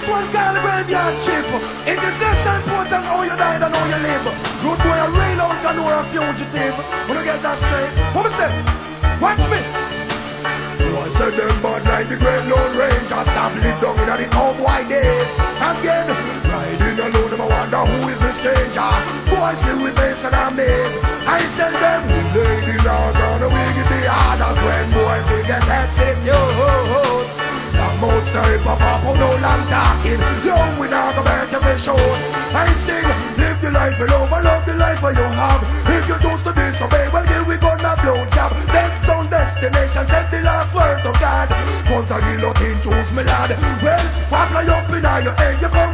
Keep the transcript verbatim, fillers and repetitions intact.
This one called the graveyard ship. It is less important how you died and how you live. Road boy, a rail out and you're a fugitive. Wanna get that straight? What me say? Watch me. I said them bad like the great Lone Ranger. Stop live down in the cowboy days. Again, riding alone, I wonder who is the stranger. Boy, see we face and amaze. I tell them, we lay the laws on the we get the orders when boys they get that sick. Yo ho ho. Long mouth stirring pop up, no long talking. Yo, we not go back to the show. I sing, live the life you love, I love the life you have. If you choose to disobey, well here we gonna blow job. Them sound destination, said the last word of God. Once I guillotine, choose me lad. Well, what fly up in your head, you come